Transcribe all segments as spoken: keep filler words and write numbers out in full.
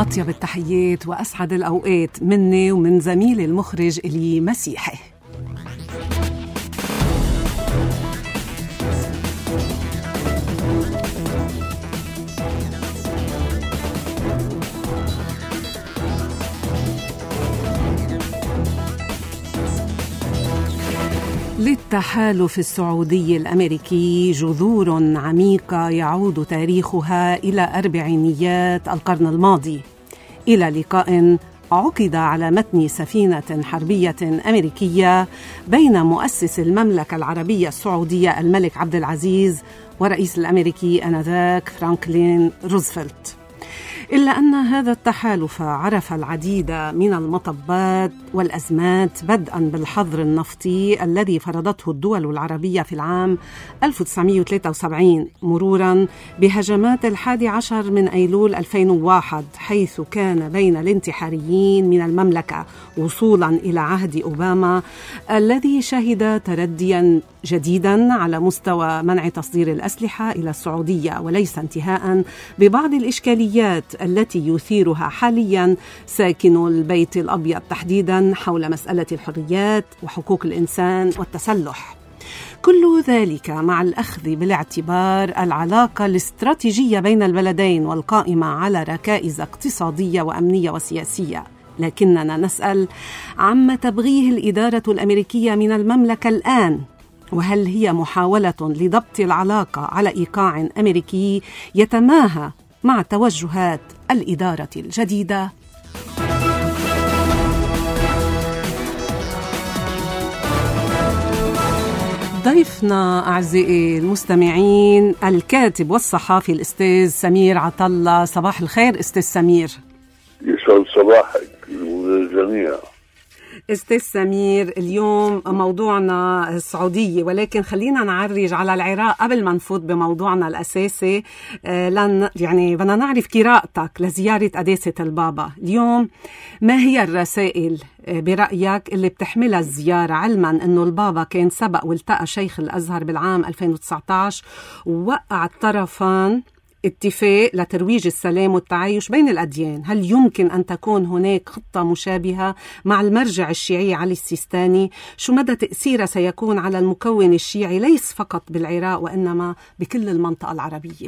أطيب التحيات وأسعد الأوقات مني ومن زميلي المخرج إلي مسيحي. للتحالف السعودي الأمريكي جذور عميقة يعود تاريخها إلى أربعينيات القرن الماضي، إلى لقاء عقد على متن سفينة حربية أمريكية بين مؤسس المملكة العربية السعودية الملك عبد العزيز ورئيس الأمريكي آنذاك فرانكلين روزفلت. إلا أن هذا التحالف عرف العديد من المطبات والأزمات، بدءا بالحظر النفطي الذي فرضته الدول العربية في العام ألف وتسعمائة وثلاثة وسبعين، مرورا بهجمات الحادي عشر من أيلول ألفين وواحد، حيث كان بين الانتحاريين من المملكة وصولا إلى عهد أوباما الذي شهد ترديا جديدا على مستوى منع تصدير الأسلحة إلى السعودية، وليس انتهاء ببعض الإشكاليات التي يثيرها حاليا ساكنو البيت الأبيض تحديدا حول مسألة الحريات وحقوق الإنسان والتسلح. كل ذلك مع الأخذ بالاعتبار العلاقة الاستراتيجية بين البلدين والقائمة على ركائز اقتصادية وأمنية وسياسية. لكننا نسأل عما تبغيه الإدارة الأمريكية من المملكة الآن، وهل هي محاولة لضبط العلاقة على إيقاع أمريكي يتماهى مع توجهات الإدارة الجديدة؟ ضيفنا أعزائي المستمعين الكاتب والصحافي الأستاذ سمير عطلة. صباح الخير أستاذ سمير. يسعد صباحك للجميع. أستاذ سمير، اليوم موضوعنا السعودية، ولكن خلينا نعرج على العراق قبل ما نفوت بموضوعنا الأساسي. لن يعني بدنا نعرف قراءتك لزيارة قداسة البابا اليوم. ما هي الرسائل برأيك اللي بتحملها الزيارة، علما أنه البابا كان سبق والتقى شيخ الأزهر بالعام ألفين وتسعة عشر ووقع الطرفان اتفاق لترويج السلام والتعايش بين الأديان؟ هل يمكن أن تكون هناك خطة مشابهة مع المرجع الشيعي علي السيستاني؟ شو مدى تأثيره سيكون على المكون الشيعي ليس فقط بالعراق وإنما بكل المنطقة العربية؟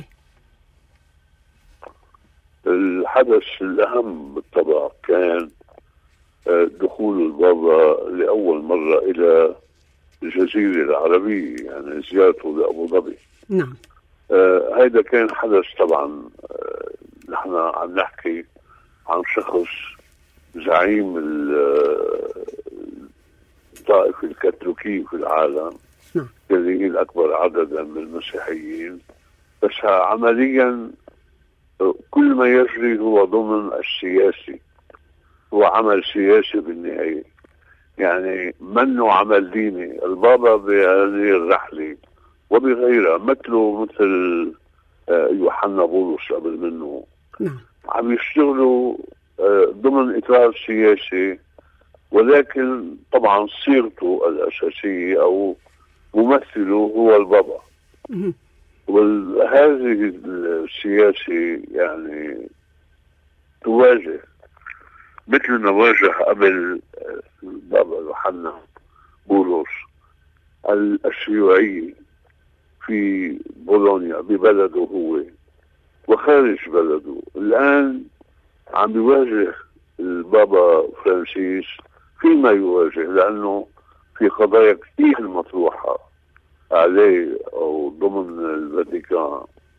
الحدث الأهم بالطبع كان دخول البابا لأول مرة إلى الجزيرة العربية، يعني زيارته لأبو ظبي. نعم. آه هيدا كان حدث طبعا. آه نحن عم نحكي عن شخص زعيم الطائفة الكاثوليكية في العالم، نعم، اللي هي الأكبر عددا من المسيحيين، بس عمليا كل ما يجري هو ضمن السياسي، هو عمل سياسي بالنهاية، يعني منه عمل ديني. البابا بهذه الرحلة وبغيرها مثله مثل يوحنا بولس قبل منه، نعم، عم يشتغلوا ضمن إطار سياسي، ولكن طبعا صيغته الأساسية أو ممثله هو البابا. وهذه السياسة يعني تواجه مثل ما واجه قبل البابا يوحنا بولس الشيوعية في بولونيا ببلده هو وخارج بلده. الآن عم يواجه البابا فرانسيس فيما يواجه، لأنه في قضايا كثير مطروحة عليه أو ضمن الفاتيكان،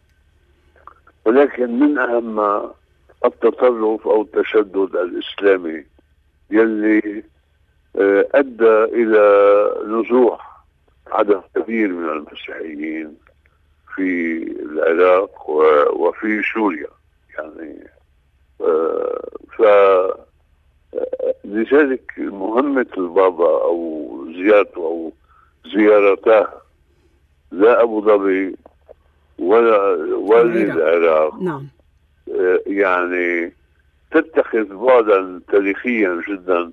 ولكن من أهمها التطرف أو التشدد الإسلامي يلي أدى إلى نزوح عدد كبير من المسيحيين في العراق وفي سوريا، يعني ف لذلك مهمة البابا أو زيارته أو زيارته لا أبو ظبي ولا ولا العراق، نعم، يعني تتخذ بعدا تاريخيا جدا.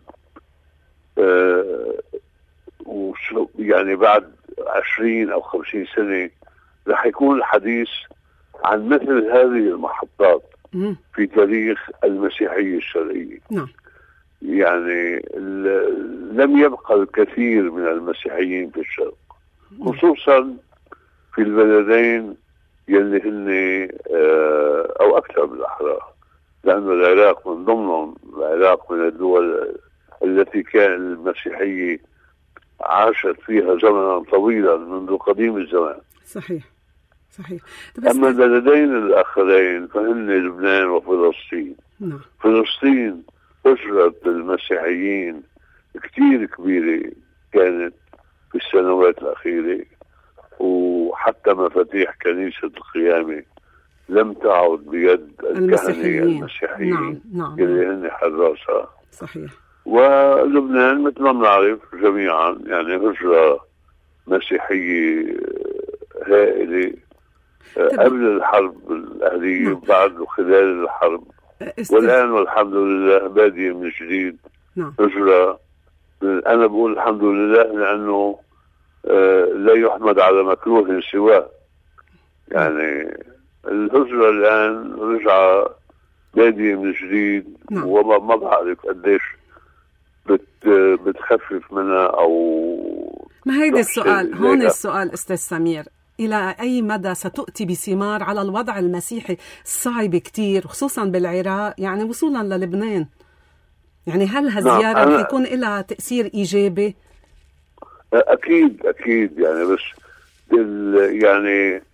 يعني بعد عشرين أو خمسين سنة رح يكون الحديث عن مثل هذه المحطات في تاريخ المسيحية الشرعية. نعم. يعني لم يبقى الكثير من المسيحيين في الشرق، خصوصا في البلدين يلي هن أو أكثر بالأحرى، لأن العراق من ضمنهم، العراق من الدول التي كان المسيحية عاشت فيها زمنا طويلا منذ قديم الزمان. صحيح صحيح. أما البلدين الآخرين فهن لبنان وفلسطين. نعم. فلسطين هجرة المسيحيين كتير كبيرة كانت في السنوات الأخيرة، وحتى مفاتيح كنيسة القيامة لم تعد بيد الكهنة المسيحيين. نعم نعم. اللي هن حراسة. صحيح. ولبنان مثل ما بنعرف جميعا يعني هجرة مسيحية هائلة قبل الحرب الأهلية. نعم. بعد وخلال الحرب. است... والآن والحمد لله بادية من جديد. نعم. هجرة. أنا بقول الحمد لله لأنه آه لا يحمد على مكروه سواه. يعني الهجرة الآن رجعة بادية من جديد. نعم. وما ما بعرف قديش بت بتخفف منها أو ما هيدا السؤال هون ليها. السؤال أستاذ سمير، إلى أي مدى ستؤتي بثمار على الوضع المسيحي الصعب كتير خصوصا بالعراق يعني وصولا للبنان؟ يعني هل هالزيارة نعم. يكون لها تأثير إيجابي؟ أكيد أكيد يعني بس يعني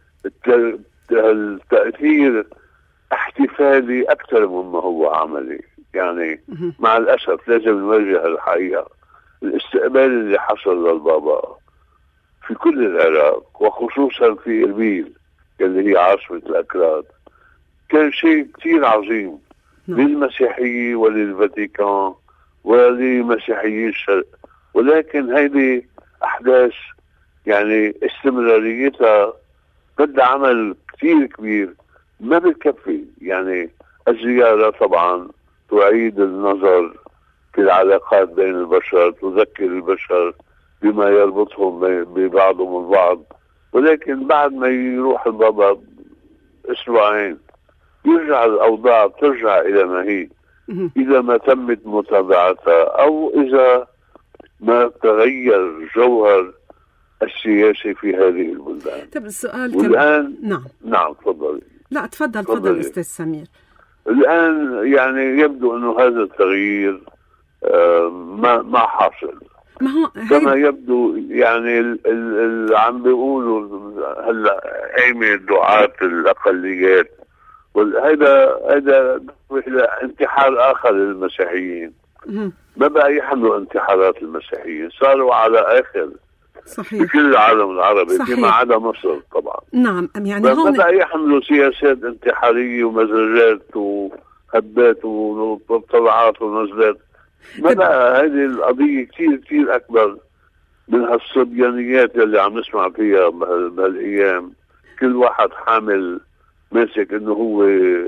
التأثير احتفالي أكثر مما هو عملي. يعني مع الأسف لازم نواجه الحقيقة. الاستقبال اللي حصل للبابا في كل العراق وخصوصا في إربيل اللي هي عاصمة الأكراد كان شيء كتير عظيم للمسيحية وللفاتيكان ولمسيحيي الشرق. ولكن هذه أحداث يعني استمراريتها بدها عمل كتير كبير ما بتكفي. يعني الزيارة طبعا تعيد النظر في العلاقات بين البشر، تذكر البشر بما يربطهم ببعضهم البعض، ولكن بعد ما يروح البابا اسبوعين يرجع الأوضاع ترجع إلى ما هي إذا ما تمت متابعتها أو إذا ما تغير جوهر السياسي في هذه البلدان. طب السؤال والآن كم... نعم نعم تفضل. لا تفضل تفضل أستاذ سمير. الآن يعني يبدو أنه هذا التغيير آه ما ما حاصل. ما هو كما يبدو يعني اللي عم بيقولوا هلا قيمة دعاة الأقليات وهذا هذا إلى انتحار آخر للمسيحيين. ما بقى يحملوا انتحارات المسيحيين، صاروا على آخر. صحيح. في كل العالم العربي فيما عدا مصر طبعا. نعم يعني هون ما بقى يحملوا سياسات انتحارية ومزاجات وهبات وطلعات ونزلات. ما بقى هذه القضية كتير كتير أكبر من هالصبيانيات اللي عم نسمع فيها بهالأيام. كل واحد حامل ماسك إنه هو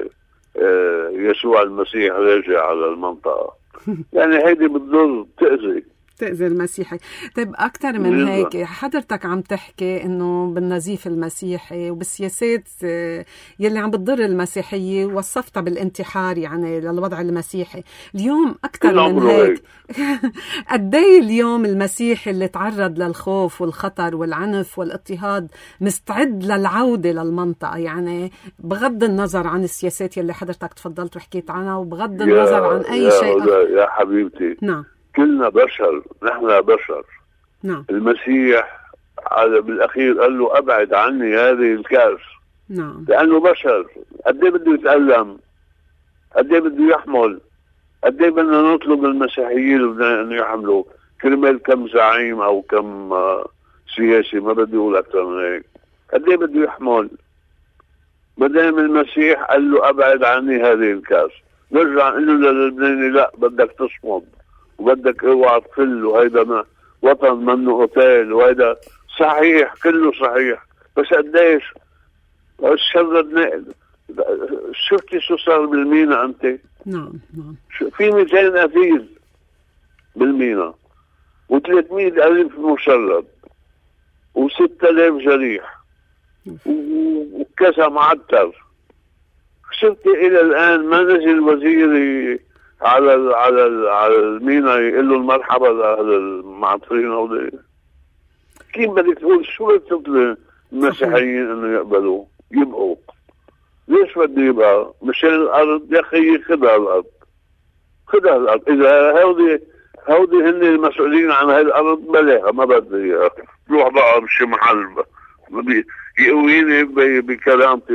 يسوع المسيح راجع على المنطقة. يعني هيدي بتضر تأذي تأذي المسيحي. طيب أكتر من هيك حضرتك عم تحكي إنه بالنزيف المسيحي وبالسياسات يلي عم بتضر المسيحية وصفتها بالانتحار يعني للوضع المسيحي. اليوم أكتر من هيك قدي اليوم المسيحي اللي تعرض للخوف والخطر والعنف والاضطهاد مستعد للعودة للمنطقة، يعني بغض النظر عن السياسات يلي حضرتك تفضلت وحكيت عنها وبغض النظر عن أي يا شيء. يا حبيبتي نعم كلنا بشر، نحن بشر. نعم. المسيح على بالأخير قال له أبعد عني هذه الكأس. نعم. لأنه بشر، قد ايه بده يتألم، قد ايه بده يحمل، قد ايه بدنا نطلب المسيحيين أن يحملوا كرمال كم زعيم أو كم سياسي، ما بدي أقول أكثر من هيك، قد ايه بده يحمل. مدام المسيح قال له أبعد عني هذه الكأس، نرجع نقول له للبناني لا بدك تصمد وبدك اوعى تفل وهيدا وطن منه قتال وهيدا صحيح كله صحيح. بس قديش الشر النقل شفتي شو صار بالمينا انت؟ نعم نعم. في مئتين قتيل بالمينا وثلاثمئة ألف مشرد وستة آلاف جريح وكذا معتر. شفت الى الان ما نزل وزيري على ال على ال على المينا يقول له المرحبا لهذا المعطرين هذول. كيف بدك تقول شو بتطلب المسيحيين انه يقبلوا يبقوا؟ ليش بده يبقى؟ مشان الارض يا اخي خذها الارض، خذها الارض. اذا هودي هودي هن المسؤولين عن هاي الارض بلاها ما بدي اياها، روح بقى بشي محل يقويني بكرامتي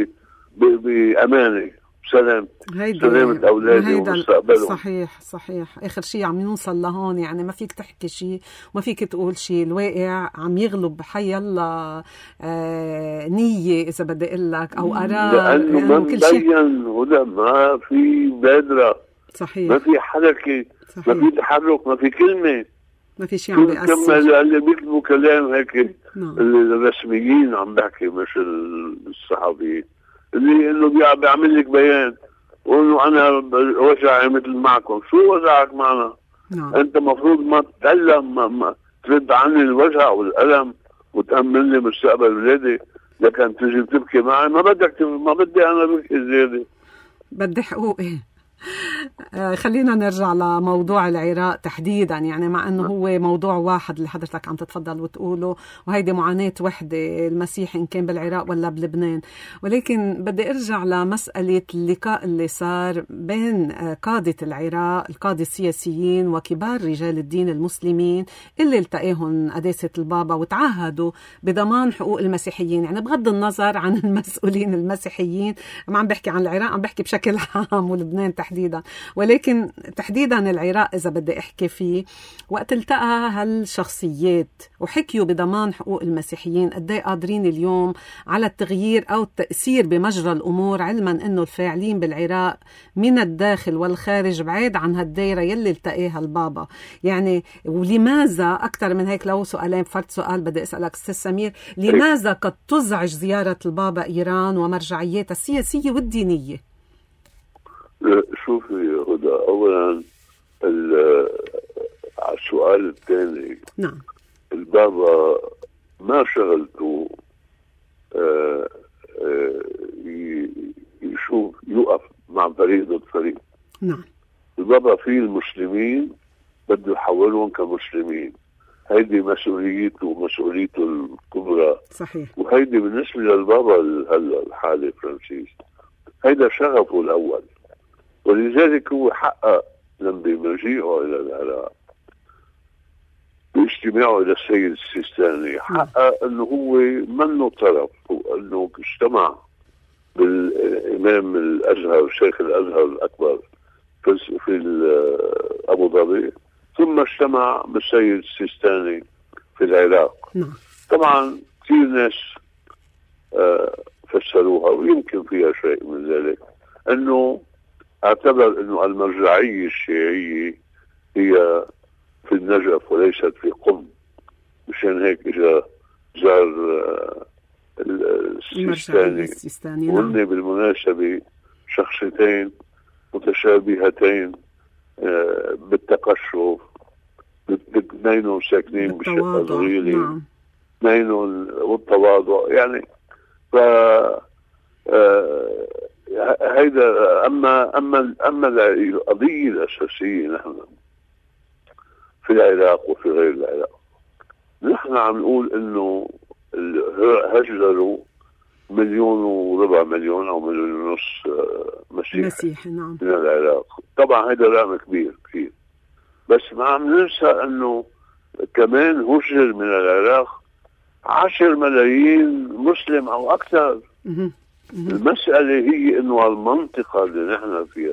وباماني سلام سلامة أولادي ومستقبلهم. صحيح صحيح. آخر شيء عم نوصل لهون، يعني ما فيك تحكي شيء وما فيك تقول شيء، الواقع عم يغلب حي الله آه نية إذا بدي أقول لك أو آراء، لأنه ما مبين ولا ما في بادرة. صحيح. ما في حركة. صحيح. ما في تحرك، ما في كلمة، ما في شيء عم بيأثر. اللي بيكتبوا كلام هيك الرسميين عم بحكي مش الصحفيين، اللي انه بيعمل لك بيان وانه انا وجعي مثل معكم. شو وجعك معنا؟ نعم. انت مفروض ما تتألم، ما, ما ترد عني الوجع والألم وتأمن لي مستقبل ولادي، لكن تجي تبكي معي. ما بدك ما بدي انا بكي زيادة، بدي حقوقي. آه خلينا نرجع لموضوع العراق تحديدا، يعني مع انه هو موضوع واحد اللي حضرتك عم تتفضل وتقوله، وهيدي معاناة وحدة المسيح ان كان بالعراق ولا بلبنان. ولكن بدي ارجع لمسألة اللقاء اللي صار بين قادة العراق، القادة السياسيين وكبار رجال الدين المسلمين اللي التقاهم قداسة البابا وتعهدوا بضمان حقوق المسيحيين. يعني بغض النظر عن المسؤولين المسيحيين، ما عم بحكي عن العراق، عم بحكي بشكل عام ولبنان تحديدا، ولكن تحديدا العراق إذا بدي أحكي فيه، وقت التقى هالشخصيات وحكيوا بضمان حقوق المسيحيين، قدي قادرين اليوم على التغيير أو التأثير بمجرى الأمور، علما أنه الفاعلين بالعراق من الداخل والخارج بعيد عن هالدائرة يلي التقيها البابا. يعني ولماذا أكثر من هيك، لو سؤالين فرد سؤال بدي أسألك أستاذ سمير، لماذا قد تزعج زيارة البابا إيران ومرجعياتها السياسية والدينية؟ شوفي هدى، اولا على السؤال الثاني، نعم، البابا ما شغلته آه آه يشوف يوقف مع فريق ضد فريق. نعم، البابا في المسلمين بده يحولهم كمسلمين، هيدي مسؤوليته ومسؤوليته الكبرى. صحيح. وهيدي بالنسبه للبابا هلا الحالي فرانسيس، هيدا شغفه الاول، ولذلك هو حقق لما بمجيئه إلى العراق باجتماعه إلى السيد السيستاني، حقق أنه هو منه طرف، أنه اجتمع بالإمام الأزهر شيخ الأزهر الأكبر في, في أبو ظبي، ثم اجتمع بالسيد السيستاني في العراق. طبعا كثير ناس فسروها ويمكن فيها شيء من ذلك، أنه اعتبر انه المرجعية الشيعية هي في النجف وليست في قم، مشان هيك اجا زار السيستاني. وهن بالمناسبة شخصيتين متشابهتين بالتقشف، اثنينهم ساكنين بشقة صغيرة، اثنينهم والتواضع، يعني ف هيدا. اما اما اما القضيه الاساسيه نحن في العراق وفي غير العراق، نحن عم نقول انه هجروا مليون وربع مليون او مليون ونص مسيحي, مسيحي نعم. من العراق. طبعا هيدا رقم كبير كثير، بس ما عم ننسى انه كمان هجر من العراق عشر ملايين مسلم او اكثر. م- المسألة هي إنه المنطقة اللي نحن فيها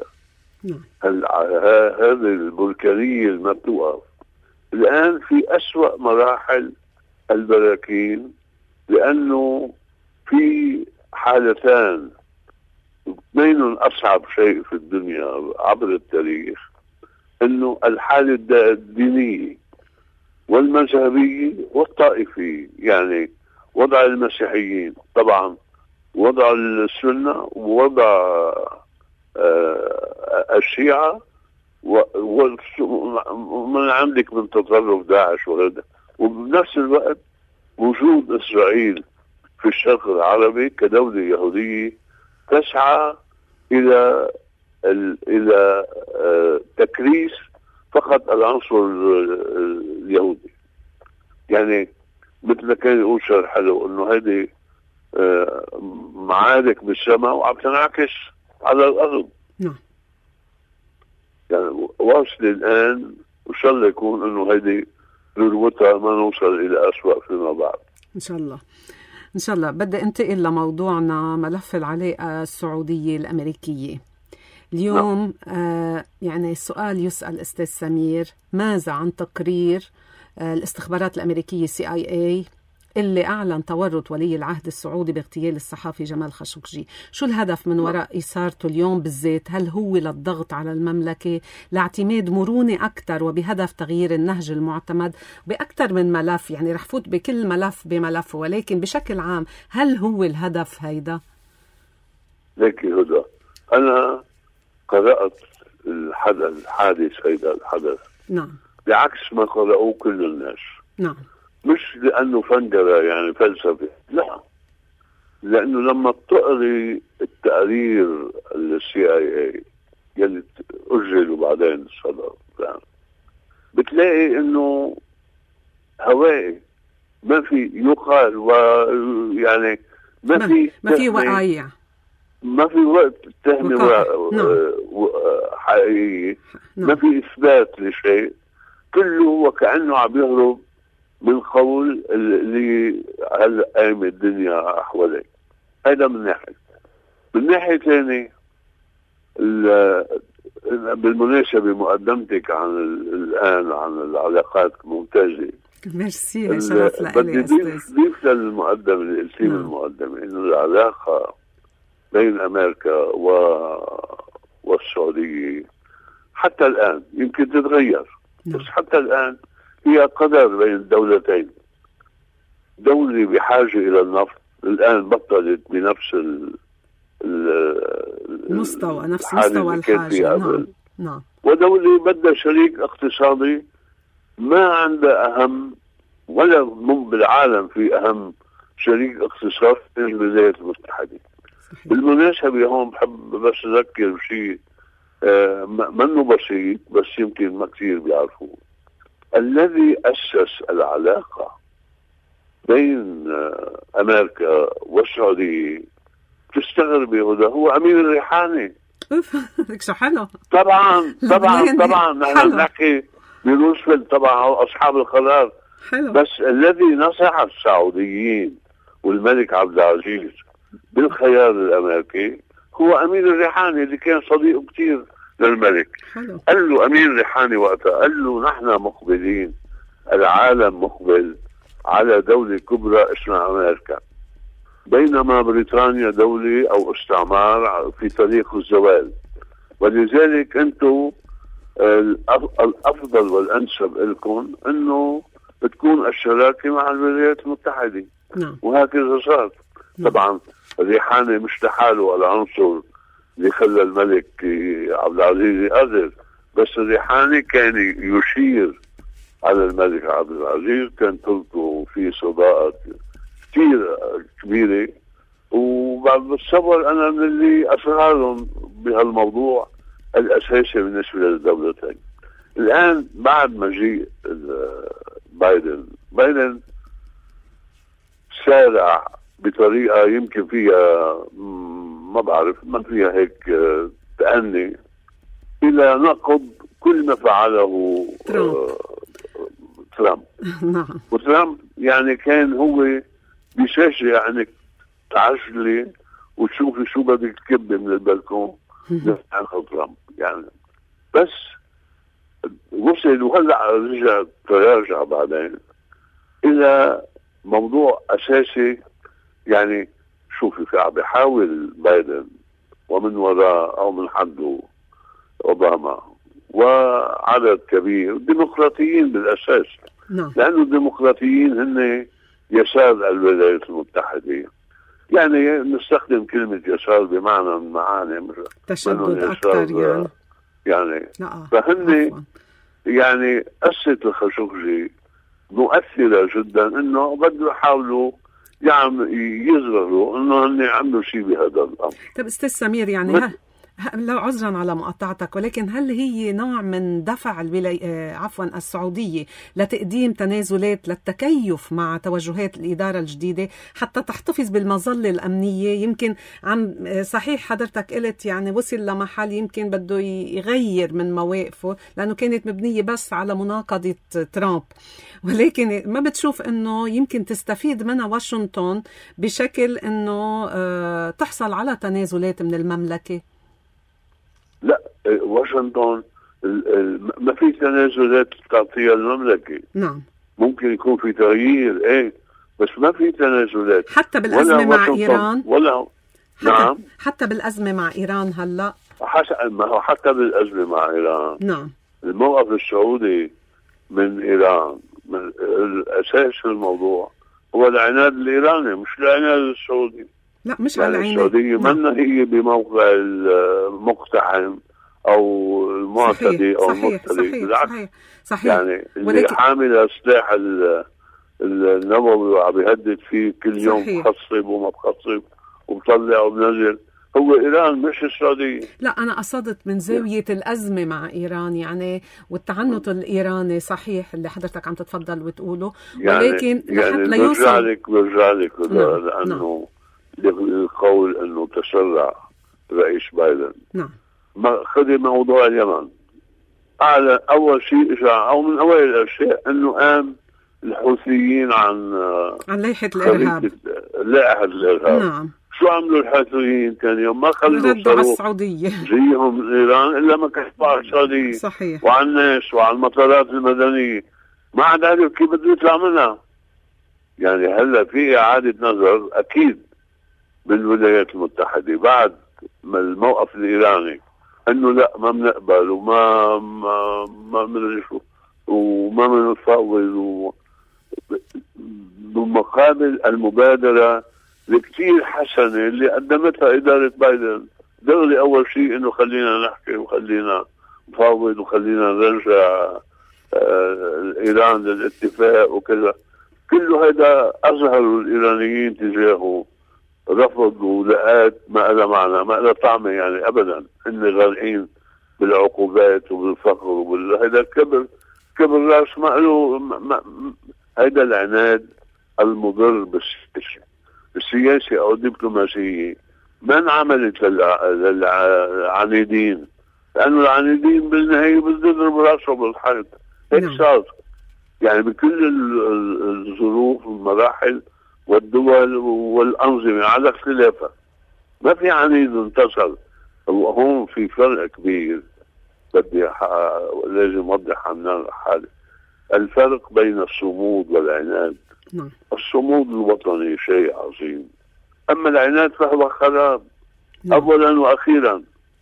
هذه البركانية المفتوحة الآن في أسوأ مراحل البراكين، لأنه في حالتان، اثنين أصعب شيء في الدنيا عبر التاريخ، إنه الحالة الدينية والمذهبية والطائفية، يعني وضع المسيحيين طبعا، وضع السنة، ووضع الشيعة، ومن عندك من تطرف داعش وغيره، وبنفس الوقت وجود إسرائيل في الشرق العربي كدولة يهودية تسعى الى الى تكريس فقط العنصر اليهودي. يعني مثل ما كان يقول شرح حلو انه هذه معارك بالسماء وعم تنعكس على الارض. نعم. يعني واصل الان وان شاء الله يكون انه هذه ذروتها ما نوصل الى اسوأ فيما بعد. ان شاء الله ان شاء الله. بدي انتقل لموضوعنا، ملف العلاقة السعودية الامريكية اليوم. نعم. آه يعني السؤال يسأل أستاذ سمير: ماذا عن تقرير آه الاستخبارات الأمريكية سي آي إيه اللي أعلن تورط ولي العهد السعودي باغتيال الصحافي جمال خاشقجي؟ شو الهدف من وراء إثارته اليوم بالذات؟ هل هو للضغط على المملكة لاعتماد مرونة أكثر وبهدف تغيير النهج المعتمد بأكثر من ملف؟ يعني رح فوت بكل ملف بملف، ولكن بشكل عام هل هو الهدف هيدا؟ ليك هدى، أنا قرأت الحدث الحادث هيدا الحدث. نعم. بعكس ما قرأوه كل الناس. نعم. مش لأنه فنجرة يعني فلسفة، لا، لأنه لما تقري التقرير السي اي اي يلي أجل وبعدين صدر بتلاقي إنه هوائي، ما في يقال ويعني ما في ما في وقايع، ما في وقت تهمة حقيقية. ما في إثبات لشيء، كله وكأنه عم يهرب من قول اللي هلا قايم الدنيا حواليه. هذا من ناحية. من ناحية ثانية، بالمناسبة مقدمتك عن الآن عن العلاقات ممتازة. ميرسي، شرف لإلي بدي ضيف ضيف للمقدمة اللي قلتيه من المقدمة إنه العلاقة بين أمريكا و... والسعودية حتى الآن يمكن تتغير. نعم. بس حتى الآن هي قدر بين الدولتين. دولة بحاجة إلى النفط الآن بطلت بنفس ال... المستوى، نفس مستوى الحاجة. نعم. نعم. ودولة بدها شريك اقتصادي ما عندها أهم، ولا بالعالم في أهم شريك اقتصادي من الولايات المتحدة. صحيح. بالمناسبة هون بحب بس أذكر بشيء آه منه بسيط بس يمكن ما كثير بيعرفوه. الذي أسس العلاقة بين آه أمريكا والسعودية تستغرب هذا هو أمير الريحاني. شو حلو. طبعا طبعا طبعا نحن نحكي بروزفلت طبعا أصحاب القرار. حلو. بس الذي نصح السعوديين والملك عبد العزيز بالخيار الأمريكي هو أمير الريحاني اللي كان صديق كتير للملك. حلو. قال له أمير الريحاني وقتها، قال له نحن مقبلين، العالم مقبل على دولة كبرى اسمها أمريكا، بينما بريطانيا دولة أو استعمار في طريق الزوال، ولذلك أنتم الأفضل والأنسب لكم أنه بتكون الشراكة مع الولايات المتحدة. نعم. وهكذا صار. نعم. طبعا الريحاني مش لحاله العنصر اللي خلى الملك عبد العزيز يقرر، بس الريحاني كان يشير على الملك عبد العزيز، كان تركه في صداقة كثير كبيرة، وبتصور أنا من اللي أسرارهم بهالموضوع الأساسي بالنسبة للدولتين. الآن بعد مجيء بايدن بايدن سارع بطريقة يمكن فيها ما بعرف ما فيها هيك تأني إلى نقض كل ما فعله ترامب. ترامب. نعم. وترامب يعني كان هو بيشجع انك تعجلي وتشوفي شو بدك تكبي من البلكون عن ترامب يعني. بس وصل وهلا رجع تراجع بعدين الى موضوع اساسي. يعني شوفي في عم بيحاول بايدن ومن وراء او من حده اوباما وعدد كبير ديمقراطيين بالاساس. نعم. لانه الديمقراطيين هن يسار الولايات المتحدة. يعني نستخدم كلمة يسار بمعنى من المعاني تشدد أكثر يعني. يعني لا. فهن يعني قصة الخاشقجي مؤثرة جدا انه بدوا يحاولوا يعني يظهروا انه هن عملوا شيء بهذا الامر. طيب استاذ سمير، يعني ها لو عذرا على مقاطعتك، ولكن هل هي نوع من دفع الولاي... عفوا السعودية لتقديم تنازلات للتكيف مع توجهات الإدارة الجديدة حتى تحتفظ بالمظلة الأمنية؟ يمكن عم صحيح حضرتك قلت يعني وصل لمحل يمكن بده يغير من مواقفه لأنه كانت مبنية بس على مناقضة ترامب، ولكن ما بتشوف أنه يمكن تستفيد منها واشنطن بشكل أنه تحصل على تنازلات من المملكة؟ لا، واشنطن ما في تنازلات تعطيها المملكة. نعم، ممكن يكون في تغيير ايه، بس ما في تنازلات حتى بالأزمة مع إيران. ولا حتى نعم، حتى بالأزمة مع إيران هلا حتى حتى بالأزمة مع إيران. نعم، الموقف السعودي من إيران من الأساس في الموضوع هو العناد الإيراني مش العناد السعودي. لا مش يعني على العناد. السعودية نعم. منا هي بموقع المقتحم أو المعتدي أو المختلف، بالعكس. صحيح. صحيح. يعني اللي ولكن... حامل سلاح النووي وعم بيهدد فيه كل يوم، صحيح. بخصب وما بخصب وبطلع وبنزل، هو إيران مش السعودية. لا أنا قصدت من زاوية الأزمة مع إيران يعني والتعنت الإيراني. صحيح اللي حضرتك عم تتفضل وتقوله، ولكن يعني يعني ليوصل برجع لك برجع لك نعم. لأنه القول أنه تسرع رئيس بايدن. نعم. ما خذي موضوع اليمن، أعلى أول شيء إشاعة أو من أوائل الأشياء أنه قام الحوثيين عن عن لائحة الإرهاب. لائحة الإرهاب. نعم. شو عملوا الحوثيين كان يوم؟ ما خلوا ردوا على السعودية زيهم من إيران إلا ما كشفوا على السعودية. صحيح. وعلى الناس وعلى المطارات المدنية، ما عاد عارف كيف بده يطلع منها. يعني هلا في إعادة نظر أكيد بالولايات المتحدة بعد ما الموقف الإيراني انه لا ما بنقبل وما ما ما بندري شو وما بنفاوض و... بمقابل المبادرة الكثير حسنة اللي قدمتها إدارة بايدن. دغري أول شيء إنه خلينا نحكي وخلينا نفاوض وخلينا نرجع آه إيران للاتفاق وكذا. كله هذا أظهروا الإيرانيين تجاهه رفض ولقات ما لها معنى ما لها طعمة يعني أبدا. إن غارقين بالعقوبات وبالفقر وبالهذا الكبر كبر راس ما له ما... هذا العناد المضر بالسياسة السياسي أو الدبلوماسية ما انعملت للعنيدين، لأنه العنيدين بالنهاية بده يضرب راسه بالحيط. هيك صار يعني بكل الظروف والمراحل والدول والأنظمة على اختلافها. ما في عنيد انتصر. وهون في فرق كبير بدي لازم أوضح عن حالي. الفرق بين الصمود والعناد. نعم. الصمود الوطني شيء عظيم، أما العناد فهو خراب. نعم. أولا وأخيرا.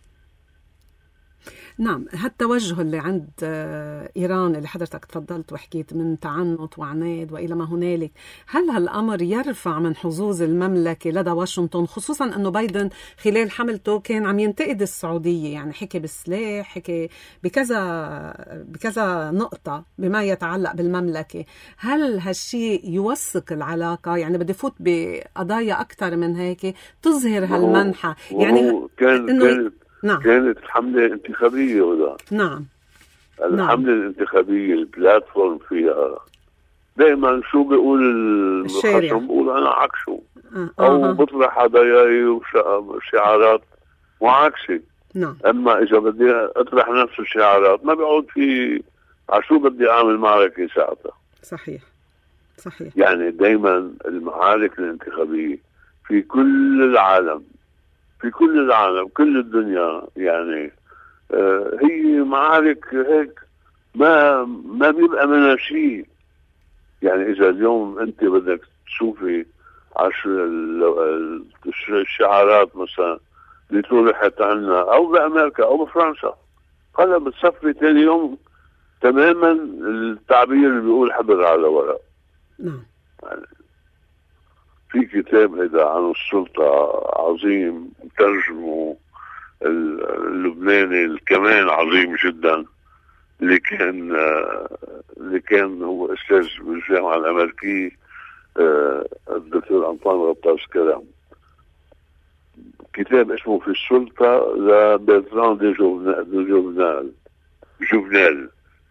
نعم. هالتوجه اللي عند إيران اللي حضرتك تفضلت وحكيت من تعنت وعناد وإلى ما هنالك، هل هالأمر يرفع من حظوظ المملكة لدى واشنطن، خصوصا أنه بايدن خلال حملته كان عم ينتقد السعودية، يعني حكي بالسلاح، حكي بكذا بكذا نقطة بما يتعلق بالمملكة. هل هالشيء يوثق العلاقة؟ يعني بدي فوت بقضايا أكثر من هيك تظهر هالمنحة. يعني كان إنه كانت نعم. كانت حملة انتخابية ولا نعم. الحملة نعم. الانتخابية البلاتفورم فيها دائما شو بيقول الخصم؟ بيقول أنا عكسه آه. أو آه. بطرح هداياي وشعارات معاكسة. نعم. أما إذا بدي أطرح نفس الشعارات ما بيعود في عشو بدي أعمل معركة ساعتها. صحيح. صحيح. يعني دائما المعارك الانتخابية في كل العالم في كل العالم كل الدنيا يعني آه هي معارك هيك ما ما بيبقى منها شيء. يعني إذا اليوم أنت بدك تشوفي عشر الشعارات مثلا اللي طرحت عنا أو بأمريكا أو بفرنسا، هلا بتصفي ثاني يوم تماما التعبير اللي بيقول حبر على ورق. نعم. يعني في كتاب هذا عن السلطة عظيم ترجمه اللبناني كمان عظيم جدا، اللي كان اللي كان هو أستاذ بالجامعة الأمريكية الدكتور أنطوان غطاس كلام. كتاب اسمه في السلطة لبرتراند دي جوفنال جوفنال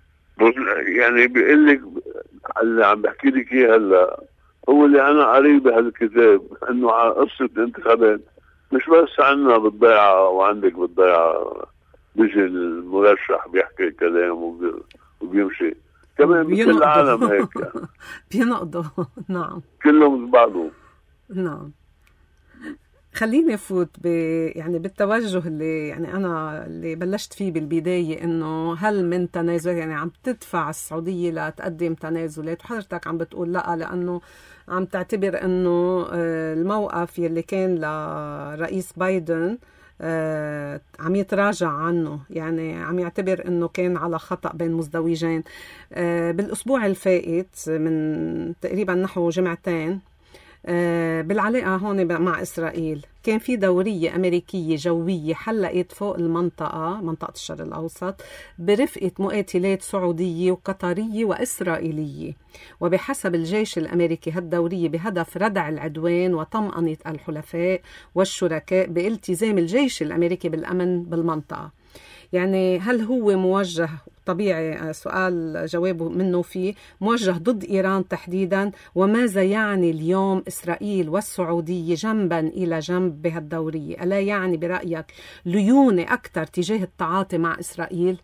يعني بيقول لك اللي عم بحكي لك اياه هلا هو اللي انا قريب بهالكتاب، انه على قصة الانتخابات مش بس عنا بالضيعة وعندك بالضيعة بيجي المرشح بيحكي كلام وبيمشي، كمان بكل العالم هيك يعني. بينقضوا. نعم كلهم بعضهم. نعم. خليني افوت ب يعني بالتوجه اللي يعني انا اللي بلشت فيه بالبدايه، انه هل من تنازل يعني عم تدفع السعوديه لتقدم تنازلات، وحضرتك عم بتقول لا لانه عم تعتبر انه الموقف يلي كان لرئيس بايدن عم يتراجع عنه، يعني عم يعتبر انه كان على خطأ بين مزدوجين. بالاسبوع الفائت من تقريبا نحو جمعتين بالعلاقة هون مع إسرائيل كان في دورية أمريكية جوية حلقت فوق المنطقة منطقة الشرق الأوسط برفقة مقاتلات سعودية وقطرية وإسرائيلية، وبحسب الجيش الأمريكي هالدورية بهدف ردع العدوان وطمأنة الحلفاء والشركاء بالتزام الجيش الأمريكي بالأمن بالمنطقة. يعني هل هو موجه، طبيعي سؤال جوابه منه فيه، موجه ضد إيران تحديدا؟ وماذا يعني اليوم إسرائيل والسعودية جنبا إلى جنب بهالدورية؟ ألا يعني برأيك ليونة أكثر تجاه التعاطي مع إسرائيل؟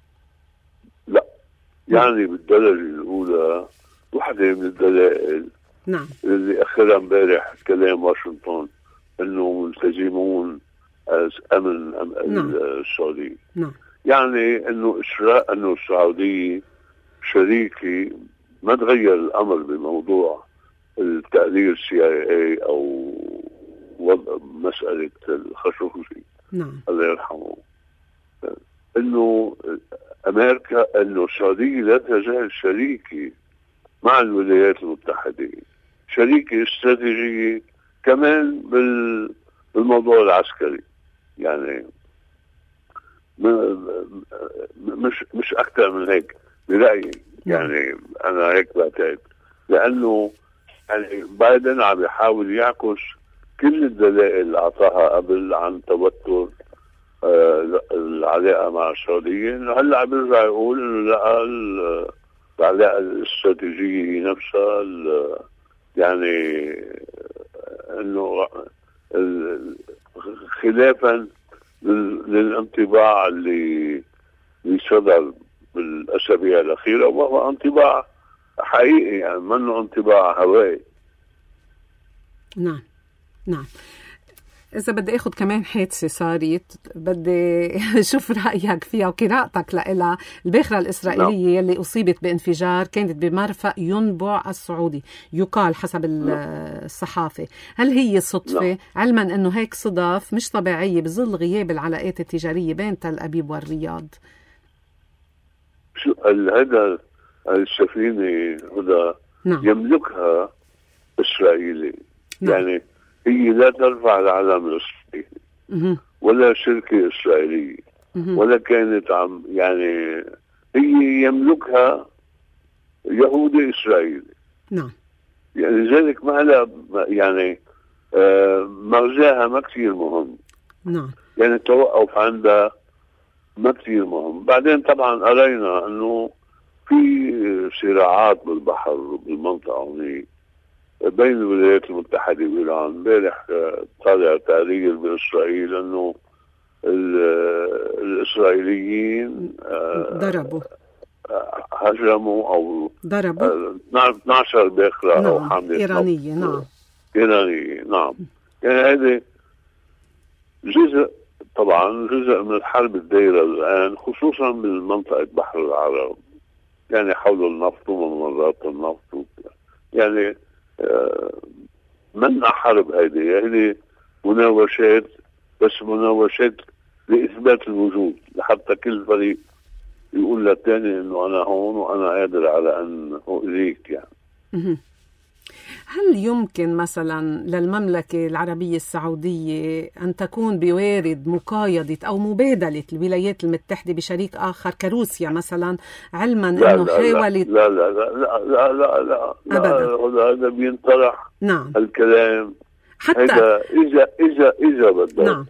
لا، يعني بالدرجة الأولى واحدة من الدلائل نعم اللي أخرها امبارح كلام واشنطن أنه ملتزمون أمن نعم. السعودية. نعم. يعني انه إشراء انه السعودية شريكي، ما تغير الامر بموضوع التقرير سي اي اي او وضع مسألة الخشوشي. نعم. الله يرحمه. انه امريكا انه السعودية لا تزال شريكي مع الولايات المتحدة، شريكي استراتيجية كمان بالموضوع العسكري، يعني مش مش اكثر من هيك برأيي. يعني انا هيك بعتقد، لانه يعني بايدن عم يحاول يعكس كل الدلائل اللي اعطاها قبل عن توتر آه العلاقه مع السعوديه، انه هلا عم يرجع يقول انه لا العلاقه الاستراتيجيه هي نفسها، يعني انه خلافا للانطباع اللي صدر بالاسابيع الاخيره، وهو انطباع حقيقي، يعني منه انطباع هوائي. نعم نعم. إذا بدي أخذ كمان حادثة صارت بدي أشوف رأيك فيها وقراءتك لها. الباخرة الإسرائيلية اللي أصيبت بانفجار كانت بمرفأ ينبع السعودي، يقال حسب الصحافة. هل هي صدفة؟ علما أنه هيك صدف مش طبيعية بظل غياب العلاقات التجارية بين تل أبيب والرياض. شو هذا السفينة هذا نعم. يملكها إسرائيلي. نعم. يعني هي لا ترفع العلم الإسرائيلي ولا شركة إسرائيلية ولا كانت عم، يعني هي يملكها يهودي إسرائيلي. نعم. يعني لذلك ما لها يعني آه مغزاها ما كثير مهم. نعم. يعني التوقف عندها ما كثير مهم. بعدين طبعا قرينا انه في صراعات بالبحر بالمنطقة هناك بين الولايات المتحدة وإيران. امبارح طالع تقرير بإسرائيل أنه الإسرائيليين ضربوا هجموا أو ضربوا اثني عشر باخرة نعم. أو حملة إيرانية. نعم إيرانية. نعم. يعني هذا جزء طبعا جزء من الحرب الدائرة الآن، خصوصا بالمنطقة بحر العرب، يعني حول النفط وممرات النفط، يعني منع حرب. هذه هذه مناوشات، بس مناوشات لإثبات الوجود، لحتى كل فريق يقول للثاني إنه أنا هون وأنا قادر على أن أؤذيك. يعني هل يمكن مثلا للمملكة العربية السعودية أن تكون بوارد مقايضة أو مبادلة الولايات المتحدة بشريك آخر كروسيا مثلا، علما أنه حاولت؟ لا لا لا لا لا لا لا لا هذا بينطرح. نعم. الكلام حتى إذا إذا إذا إذا بدك نعم.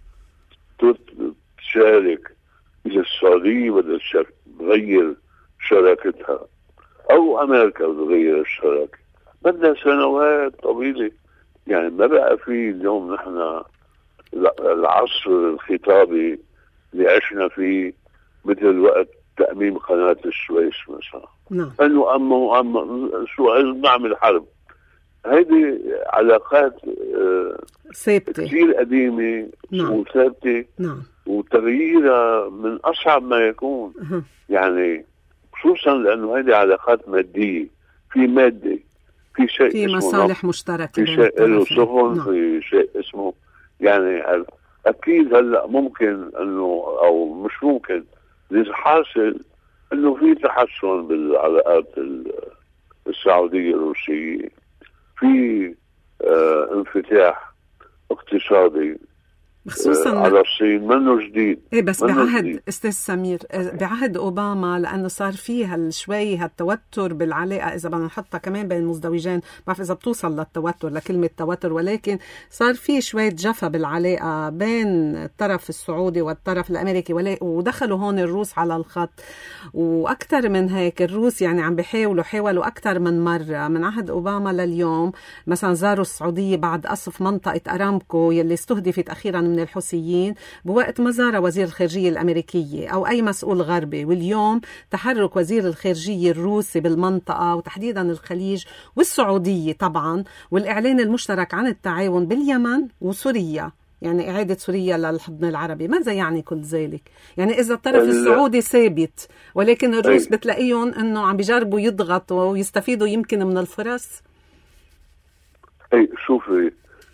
تشارك، إذا السعودية بدها تغير شراكتها أو أمريكا تغير الشراكة بدها سنوات طويلة. يعني ما بقى في اليوم نحن العصر الخطابي اللي عشنا فيه مثل وقت تأميم قناة السويس مثلا. نعم. أنه أما أما شو نعمل حرب. هذه علاقات ثابتة كثير قديمة. نعم. وثابتة. نعم. وتغييرها من أصعب ما يكون. أه. يعني خصوصا لأنه هذه علاقات مادية، في مادة، في شيء في مصالح مشتركة، في شيء له سفن. نعم. في شيء اسمه يعني أكيد هلأ ممكن أنه أو مش ممكن حاصل أنه في تحسن بالعلاقات السعودية الروسية، في آه انفتاح اقتصادي خصوصا آه على الصين منه جديد. ايه بس بعهد جديد. استاذ سمير، بعهد اوباما لانه صار فيه هالشوي هالتوتر بالعلاقه، اذا بدنا نحطها كمان بين المزدوجين، ما بعرف اذا بتوصل للتوتر لكلمه توتر، ولكن صار فيه شويه جفا بالعلاقه بين الطرف السعودي والطرف الامريكي، ودخلوا هون الروس على الخط. واكثر من هيك الروس يعني عم بيحاولوا حاولوا اكثر من مره من عهد اوباما لليوم. مثلا زاروا السعوديه بعد قصف منطقه ارامكو يلي استهدفت اخيرا من الحوثيين، بوقت ما زار وزير الخارجية الأمريكية أو أي مسؤول غربي. واليوم تحرك وزير الخارجية الروسي بالمنطقة وتحديدا الخليج والسعودية طبعا، والإعلان المشترك عن التعاون باليمن وسوريا، يعني إعادة سوريا للحضن العربي. ماذا يعني كل ذلك؟ يعني إذا الطرف السعودي ثابت ولكن الروس بتلاقيهم أنه عم بيجربوا يضغطوا ويستفيدوا يمكن من الفرص. أي شوفي،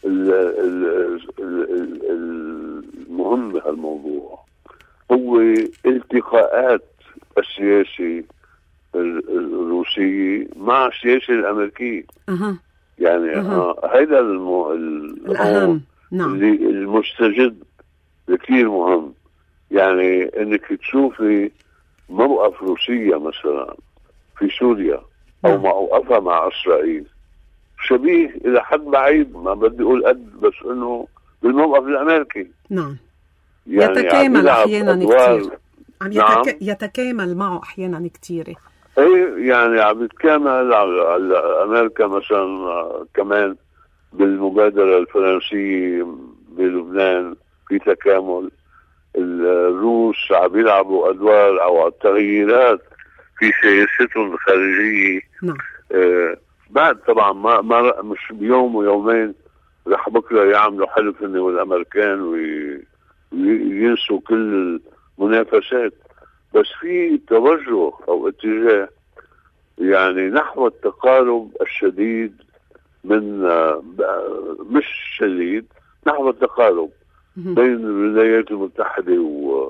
المهم بهالموضوع هو التقاءات السياسي الروسية مع السياسة الأمريكية. أه. يعني أه. هذا المو... الأهم. نعم. اللي المستجد كثير مهم. يعني انك تشوفي موقف روسيا مثلا في سوريا او نعم. موقفها مع اسرائيل شبيه الى حد بعيد، ما بدي اقول قد، بس انه بالموقف الامريكي. نعم. يعني يتكامل احيانا كثير. عم يتك... نعم. يتكامل معه احيانا كثير. اي يعني عم يتكامل على امريكا مثلا كمان بالمبادرة الفرنسية بلبنان في تكامل. الروس عم يلعبوا ادوار او تغييرات في سياستهم الخارجية. نعم. آه بعد طبعا ما, ما مش بيوم ويومين رح بكره يعملوا حلف انه والامريكان وينسوا كل المنافسات، بس في توجه او اتجاه يعني نحو التقارب الشديد من مش شديد نحو التقارب بين الولايات المتحدة و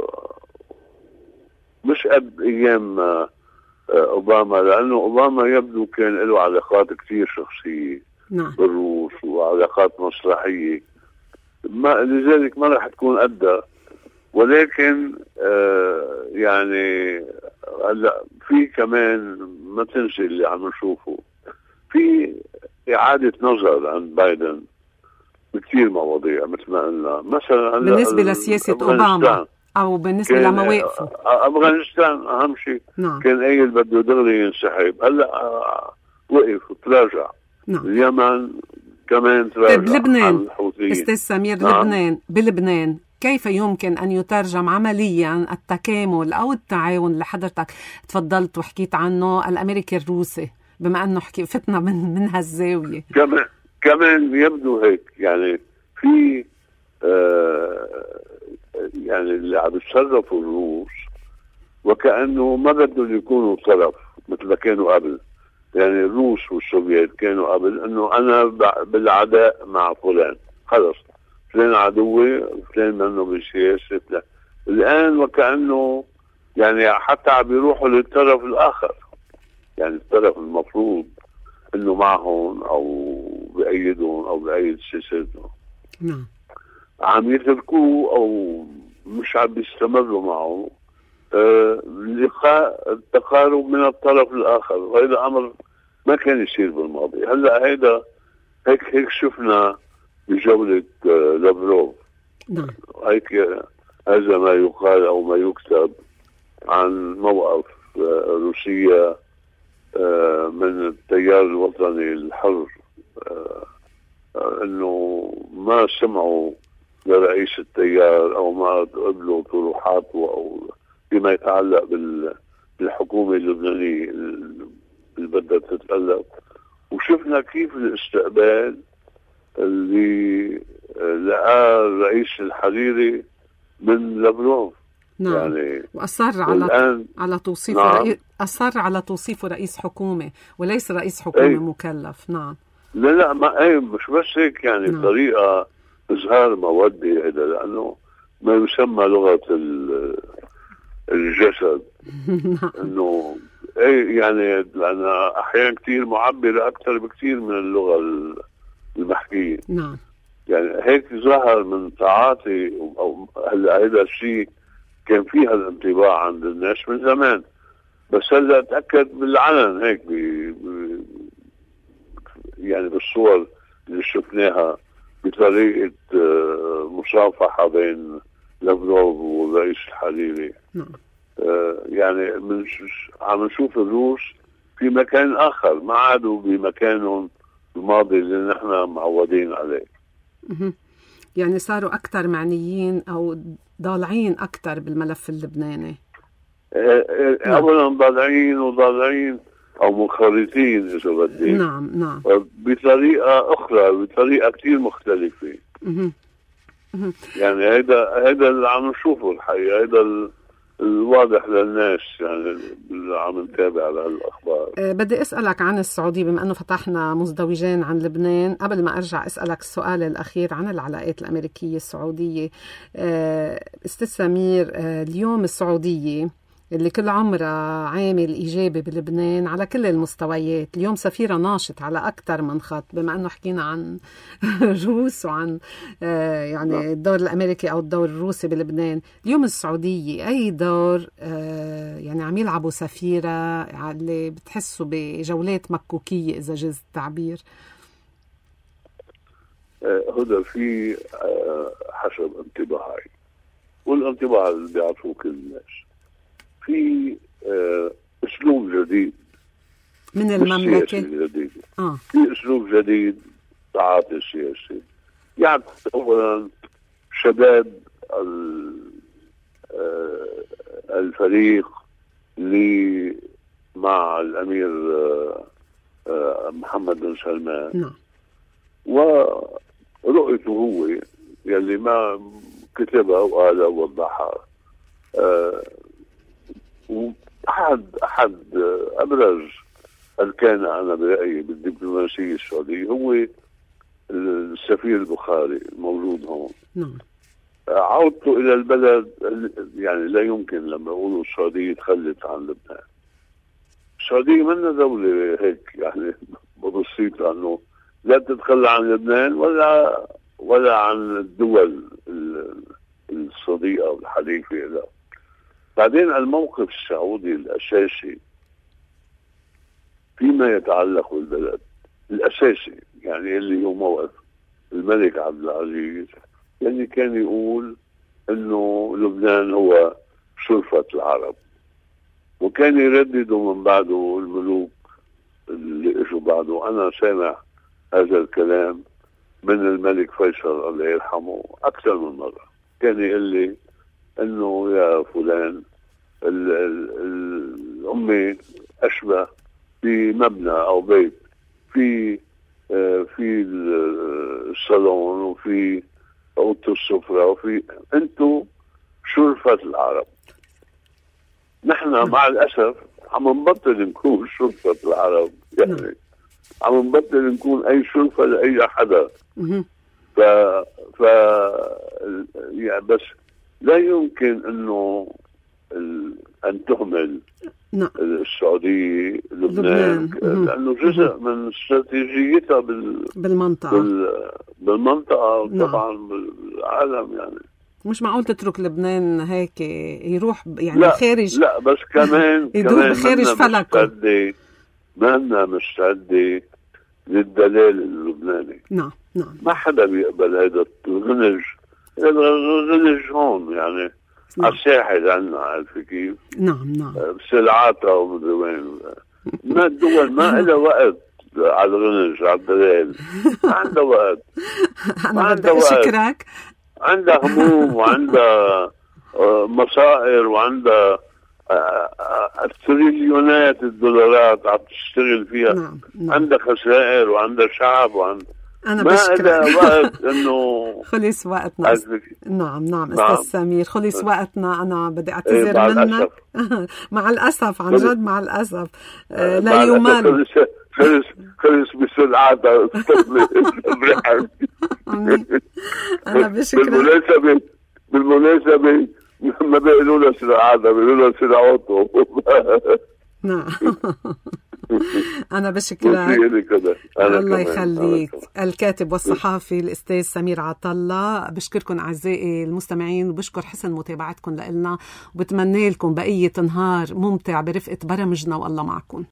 مش قد ايام اوباما، لانه اوباما يبدو كان له علاقات كثير شخصيه نعم. بالروس وعلاقات مصلحيه، ما لذلك ما راح تكون قدها. ولكن آه يعني هلا في كمان ما تنسي اللي عم نشوفه، في اعاده نظر عند بايدن بكثير مواضيع مثل ما قلنا. مثلا بالنسبه لسياسه اوباما او بالنسبه لمواقفه افغانستان اهم شيء. نعم. كان قايل بده دغري ينسحب، هلا وقف وتراجع. نعم. اليمن كمان تراجع. بلبنان استاذ سمير، نعم. لبنان بلبنان كيف يمكن ان يترجم عمليا التكامل او التعاون اللي حضرتك تفضلت وحكيت عنه الامريكي الروسي، بما انه حكي فتنا من من هالزاويه؟ كمان كمان يبدو هيك، يعني في آه يعني اللي عم يتصرفوا الروس وكأنه ما بدهم يكونوا طرف مثل ما كانوا قبل. يعني الروس والسوفييت كانوا قبل انه انا بالعداء مع فلان، خلص فلان عدوي، فلان منه بالسياسة. الان وكأنه يعني حتى عم يروحوا للطرف الاخر، يعني الطرف المفروض انه معهم او بأيدهم او بأيد سياستهم. نعم. عم يتركوه او مش عم بيستمروا معه آه لقاء التقارب من الطرف الاخر، وهذا امر ما كان يصير بالماضي. هلا هيدا هيك هيك شفنا بجولة لافروف. نعم. هيك هذا ما يقال أو ما يكتب عن موقف روسيا من التيار الوطني الحر، أنه ما سمعوا لرئيس التيار أو ما قبلوا طروحاته أو فيما يتعلق بالحكومة اللبنانية اللي بدها تتقلب. وشفنا كيف الاستقبال اللي لقاه الرئيس الحريري من لافروف. نعم. يعني وأصر على على توصيفه نعم. رئيس أصر على توصيفه رئيس حكومة وليس رئيس حكومة أي. مكلف. نعم. لا لا ما أي مش بس هيك يعني نعم. طريقة إظهار مودة هذا، لأنه ما يسمى لغة الجسد. إنه أي يعني لأن أحيانا كتير معبرة أكثر بكتير من اللغة المحكية. نعم. يعني هيك ظهر من تعاطي أو هلا هذا الشيء كان فيها الانطباع عند الناس من زمان، بس هلا تأكد بالعلن هيك بي بي يعني بالصور اللي شفناها بطريقة مصافحة بين لافروف والرئيس الحريري. نعم. يعني من عم نشوف الروس في مكان آخر ما عادوا بمكانهم الماضي اللي نحن معودين عليه. يعني صاروا أكثر معنيين أو ضالعين أكثر بالملف اللبناني. أولا ضالعين وضالعين أو منخرطين إذا بدي. نعم نعم. بطريقة أخرى بطريقة كتير مختلفة. يعني هيدا هيدا اللي عم نشوفه الحقيقة، هيدا الواضح للناس يعني اللي عم نتابع على هالأخبار. أه بدي أسألك عن السعودية بما أنه فتحنا مزدوجين عن لبنان. قبل ما أرجع أسألك السؤال الأخير عن العلاقات الأمريكية السعودية، أه أستاذ سمير، أه اليوم السعودية اللي كل عمرها عامل إيجابي بلبنان على كل المستويات، اليوم سفيرة ناشط على أكثر من خط، بما أنه حكينا عن روس وعن آه يعني الدور الأمريكي أو الدور الروسي بلبنان. اليوم السعودية أي دور آه يعني عم يلعبوا سفيرة اللي بتحسوا بجولات مكوكية إذا جاز التعبير؟ هذا في آه حسب انطباعي والانطباع اللي بيعرفوه كل الناس، في آه اسلوب جديد من المملكة. آه. في اسلوب جديد تعاطي السياسي، يعني اولا شباب آه الفريق اللي مع الامير آه آه محمد بن سلمان. نعم. ورؤيته هو يلي ما كتبها وقالها ووضحها. آه وأحد أحد أبرز أركان أنا برأيي بالدبلوماسية السعودية هو السفير البخاري الموجود هون. نعم. عودته إلى البلد، يعني لا يمكن لما يقولوا السعودية تخلت عن لبنان. السعودية منا دولة هيك يعني بسيطة أنه لا تتخلى عن لبنان ولا ولا عن الدول الصديقة والحليفة له. بعدين الموقف السعودي الأساسي فيما يتعلق بالبلد الأساسي، يعني اللي هو موقف الملك عبد العزيز، يعني كان يقول إنه لبنان هو شرفة العرب، وكان يرددوا من بعده الملوك اللي اجوا بعده. أنا سامع هذا الكلام من الملك فيصل الله يرحمه أكثر من مرة، كان يقول لي انه يا فلان الأمة أشبه بمبنى أو بيت في في الصالون وفي أوضة السفرة وفي أنتو شرفة العرب. نحن مع الأسف عم نبطل نكون شرفة العرب، يعني عم نبطل نكون أي شرفة لأي حدا. ف ف يعني بس لا يمكن انه ان تهمل نعم. السعوديه لبنان, لبنان. لانه جزء من استراتيجيتها بال... بالمنطقه بال... بالمنطقه نعم. طبعا بالعالم. يعني مش معقول تترك لبنان هيك يروح يعني لا خارج، لا بس كمان يدور بخارج فلكه. ما لنا مستعدة للدلال اللبناني. نعم نعم. ما حدا بيقبل هذا الغنج، هذا الغنج هون يعني نعم. على الساحل عنا، عارف كيف؟ نعم نعم. بسلعاتها ومدري وين. ما الدول ما لها وقت على الغنج، على الدلال ما عندها وقت. أنا بدي أشكرك. عندها هموم وعندها مصائر وعندها تريليونات الدولارات عم تشتغل فيها. نعم. نعم. عندها خسائر وعندها شعب وعندها أنا ما بشكرك. وقت إنه خلص وقتنا. نعم نعم أستاذ سمير، خلص وقتنا. أنا بدي أعتذر إيه منك. مع الأسف عن جد، مع الأسف. آه لا يمال. خلص خلص بسرعة. أنا بشكرك. بالمناسبة بالمناسبة ما بيقولوا له سرعة، بيقولوا له سرعته. نعم. أنا بشكرك. الله يخليك. الكاتب والصحافي الأستاذ سمير عطلة. بشكركم أعزائي المستمعين، وبشكر حسن متابعتكم لنا، وبتمنى لكم بقية نهار ممتع برفقة برامجنا، والله معكم.